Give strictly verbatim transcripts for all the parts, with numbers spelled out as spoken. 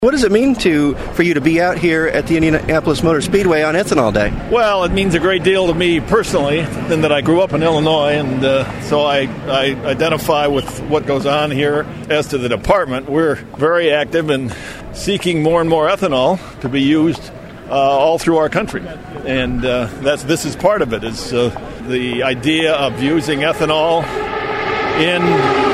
What does it mean to for you to be out here at the Indianapolis Motor Speedway on Ethanol Day? Well, it means a great deal to me personally, in that I grew up in Illinois, and uh, so I, I identify with what goes on here. As to the department, we're very active in seeking more and more ethanol to be used uh, all through our country, and uh, that's this is part of it. Is uh, the idea of using ethanol in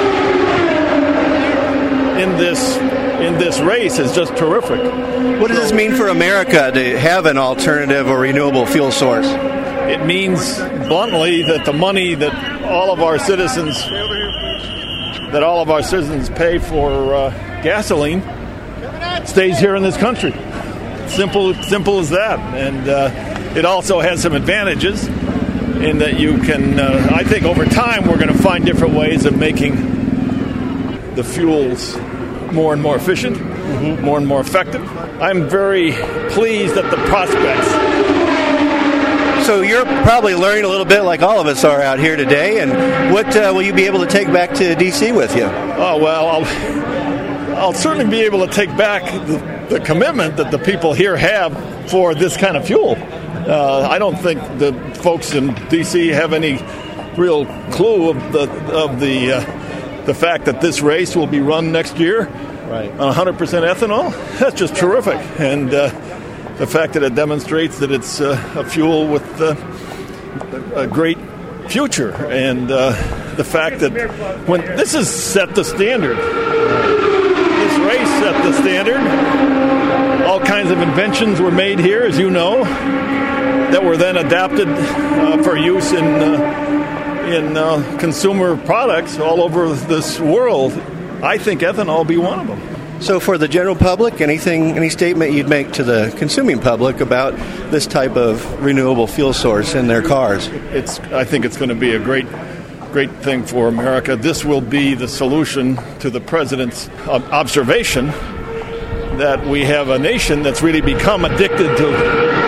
in this. in this race is just terrific. What does this mean for America to have an alternative or renewable fuel source? It means bluntly that the money that all of our citizens that all of our citizens pay for uh, gasoline stays here in this country. Simple, simple as that. And uh, it also has some advantages in that you can. Uh, I think over time we're going to find different ways of making the fuels more and more efficient, mm-hmm. more and more effective. I'm very pleased at the prospects. So you're probably learning a little bit like all of us are out here today, and what uh, will you be able to take back to D C with you? Oh, well, I'll, I'll certainly be able to take back the, the commitment that the people here have for this kind of fuel. Uh, I don't think the folks in D C have any real clue of the of the uh, The fact that this race will be run next year right. on one hundred percent ethanol, that's just terrific. And uh, the fact that it demonstrates that it's uh, a fuel with uh, a great future. And uh, the fact that when this has set the standard, this race set the standard. All kinds of inventions were made here, as you know, that were then adapted uh, for use in uh, in uh, consumer products all over this world. I think ethanol will be one of them. So for the general public, anything, any statement you'd make to the consuming public about this type of renewable fuel source in their cars? It's. I think it's going to be a great, great thing for America. This will be the solution to the president's observation that we have a nation that's really become addicted to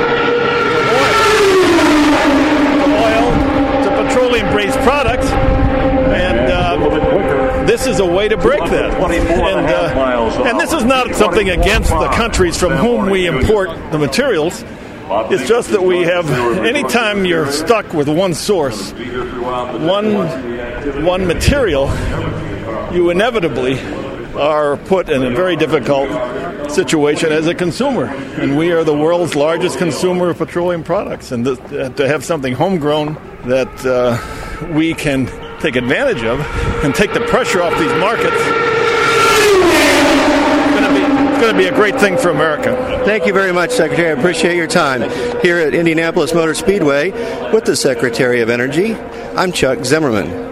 petroleum-based products, and uh, this is a way to break that. And, uh, and this is not something against the countries from whom we import the materials. It's just that we have, anytime you're stuck with one source, one, one material, you inevitably are put in a very difficult situation as a consumer. And we are the world's largest consumer of petroleum products. And th- to have something homegrown that uh, we can take advantage of and take the pressure off these markets, it's going to be a great thing for America. Thank you very much, Secretary. I appreciate your time. Here at Indianapolis Motor Speedway with the Secretary of Energy, I'm Chuck Zimmerman.